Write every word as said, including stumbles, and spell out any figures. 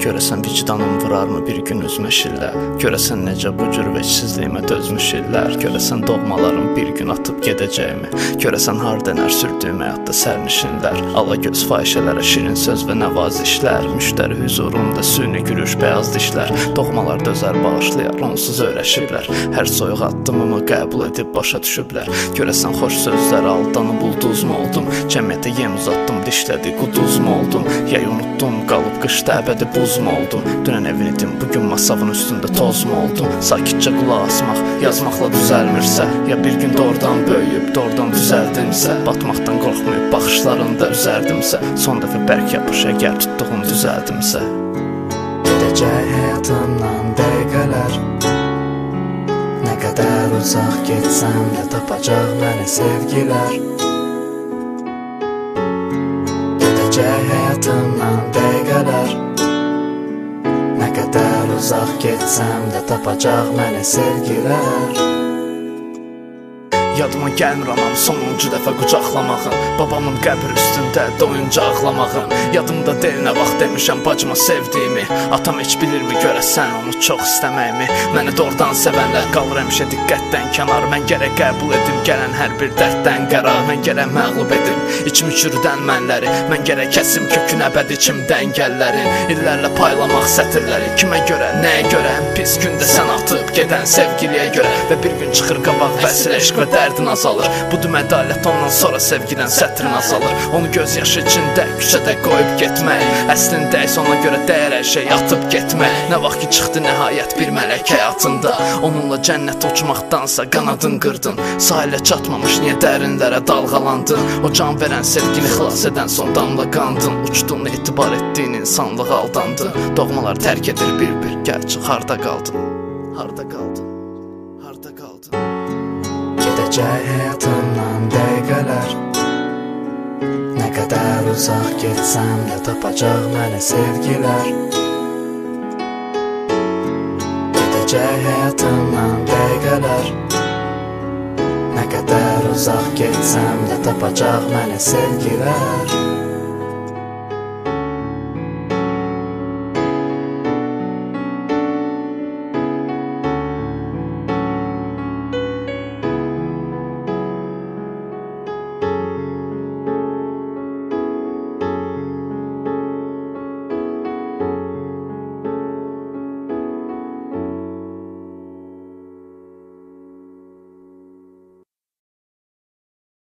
Görəsən vicdanım vurarmı bir gün üzmə şillə? Görəsən necə bu cür vecsizliyimə dözmüş illər? Görəsən doğmalarım bir gün atıb gedəcəyimi? Görəsən har dənər sürdüyüm həyatda sərnişinlər? Ala göz fahişələrə şirin söz və nəvazişlər, müştəri hüzurunda süni gülüş, bəyaz dişlər. Doğmalar dözər bağışlayar, onsuz öyrəşiblər. Hər soyuq addımımı qəbul edib başa düşüblər. Görəsən xoş sözlər aldanıb ulduzmu oldum? Cəmiyyətə yem uzatdım, dişlədi quduzmu oldum? Yay unutdum, qalıb qışda əbədi buzmu oldum? Dünən evin idim, bugün masavın üstündə tozmu oldum? Sakitcə qulaq asmaq, yazmaqla düzəlmirsə, ya bir gün doğrudan böyüyüb, doğrudan düzəldimsə, batmaqdan qorxmayıb baxışlarında üzərdimsə, son dəfə bərk yapış əgər tutduğum düzəldimsə. Gedəcək həyatımdan dəqiqələr, nə qədər uzaq getsəm də tapacaq məni sevgilər. Gedəcək həyatımdan dəqiqələr, nə qədər uzaq getsəm də tapacaq məni sevgilər. Yadıma gəlmir anam sonuncu dəfə qucaqlamağın, babamın qəbir üstündə doyunca ağlamağın. Yadımda deyil nə vaxt demişəm bacıma sevdiyimi, atam heç bilirmi görəsən onu çox istəməyimi? Məni doğrudan sevənlər qalır həmişə diqqətdən kənar. Mən gərək qəbul edim gələn hər bir dərddən qərar. Mən gərək məğlub edim içimi çürüdən mənləri. Mən gərək kəsim kökün əbəd içimdən gəlləri. İllərlə paylamaq sətirləri, kimə görə, nəyə görə? Ən pis gündə sən atıb gedən sevgiliyə görə. Və bir gün çıxır qabaq vəsil eşq və dərdin azalır. Budur mədalət, ondan sonra sevgilən sətrin azalır. Onu göz yaşı içində küçədə qoyub getmək, əslində isə ona görə dəyər hər şey atıb getmək. Nə vaxt ki çıxdı nəhayət bir mələk həyatında, onunla cənnət uçmaqdansa qanadın qırdın. Sahilə çatmamış niyə dərinlərə dalğalandın? O can verən sevgini xilas edən son damla qandın. Uçduğunu etibar etdiyin insanlığa aldandın. Doğmalar tərk edir bir-bir, gəl çıx harda qaldın? Harda qaldın? Harda qaldın? Gedəcək həyatımdan dəqiqələr, nə qədər uzaq getsəm də tapacaq məni sevgilər. Gedəcək həyatımdan dəqiqələr, nə qədər uzaq getsəm də tapacaq məni sevgilər.